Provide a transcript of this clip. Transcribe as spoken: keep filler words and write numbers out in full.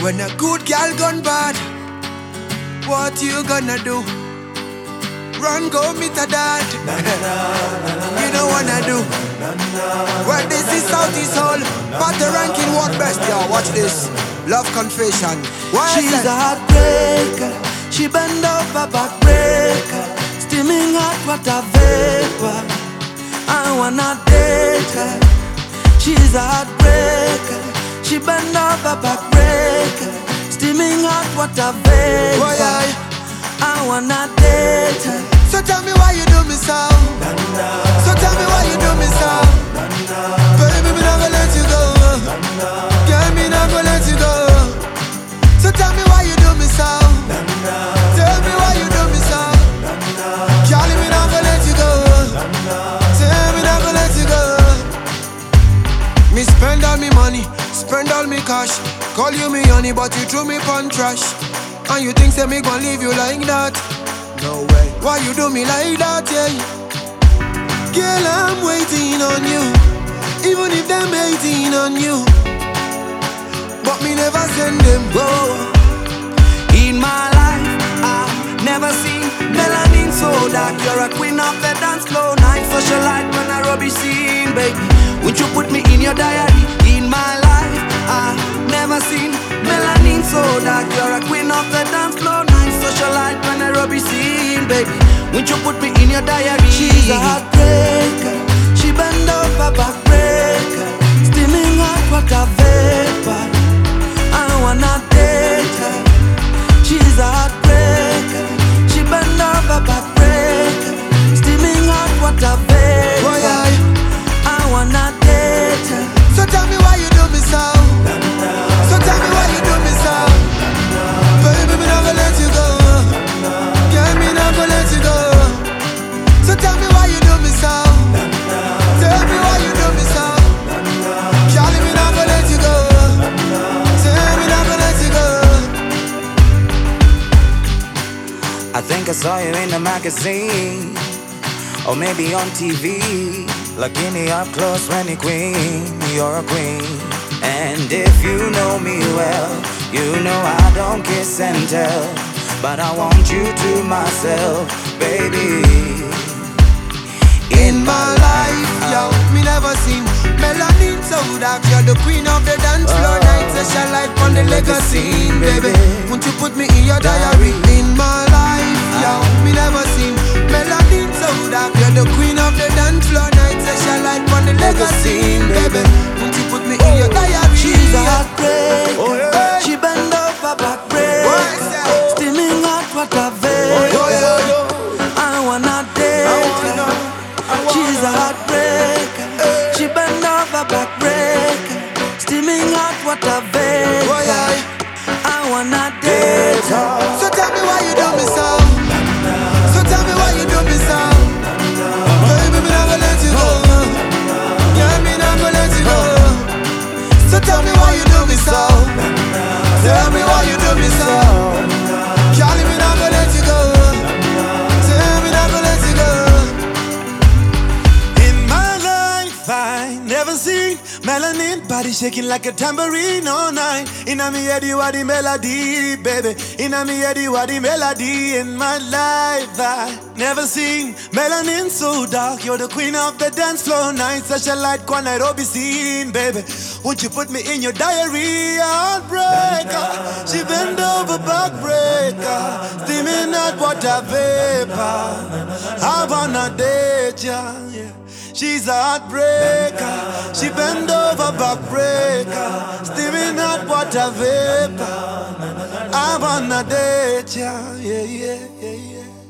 When a good girl gone bad, what you gonna do? Run, go meet a dad. You don't wanna do. Well, this is Southeast Hall, but the ranking what best, y'all. Watch this. Love confession. Why She's a heartbreaker. She bend over backbreaker. Steaming hot water vapor. I wanna date her. She's a heartbreaker. She bend over backbreaker. Steaming hot water vapor. Why I? I wanna date her. So tell me why you do me so. So tell me why you do me so. Baby, me not gonna let you go. Girl, me not gonna let you go. So tell me why you do me so. Tell me why you do me so. Charlie, me not gonna let you go. Tell me not gonna let you go. Me spend all me money, spend all me cash. Call you me honey, but you threw me pon trash. And you think say me gon' leave you like that? No way. Why you do me like that, yeah? Girl, I'm waiting on you, even if them hating on you. But me never send them. Whoa. In my life, I've never seen melanin so dark. You're a queen of the dance floor. Night socialite when I rubbish scene, baby. Won't you put me in your diary? In my life, I've never seen melanin so dark. You're a queen of the dance floor. Night socialite when I rubbish scene, baby. Won't you put me in your diary? She's a heartbreaker. She bend over backbreaker. Steaming hot water vapor. I wanna date her. She's a heartbreaker. She bend over backbreaker. Steaming hot water vapor. Why I? I wanna date her. So tell me why you do me so. So tell me why you do me so. Baby, me not gonna let you go. Girl, me not gonna let you go. So tell me why you do me so. Tell me why you do me so. Charlie, me not gonna let you go. Tell me not gonna let you go. I think I saw you in the magazine, or maybe on T V. Looking me up close when you're queen, you're a queen. And if you know me well, you know I don't kiss and tell, but I want you to myself, baby. In my life, yo, me never seen melanin so dark. You're the queen of the dance floor. Night session light on the legacy, baby. Won't you put me in your diary? In my life, yo, me never seen melanin so dark. You're the queen of the dance floor. Night session light on the legacy, baby. Won't you put me in your diary? She's a heartbreaker. She bend over backbreaker. Steaming hot water vapor. I wanna date her. She's a heartbreaker. She bend over backbreaker. Steaming hot water vapor. I wanna date her. So tell me why you do me so. So tell me why you do me so. Baby, me not gonna let you go. Yeah, me not gonna let you go. So tell me why you do me so. Tell me why you do me so. Charlie, me not gonna let you go. Tell me not gonna let you go. I never seen melanin body shaking like a tambourine all night. Inna me head you are the melody, baby. Inna me head you are the melody. In my life I never seen melanin so dark. You're the queen of the dance floor. Night such a light quan Nairobi scene, baby. Won't you put me in your diary? Heartbreaker. She bend over backbreaker. Steaming hot water vapor. I wanna date ya, yeah. She's a heartbreaker. She bend over backbreaker. Steaming hot water vapor. I wanna date ya, yeah, yeah, yeah, yeah.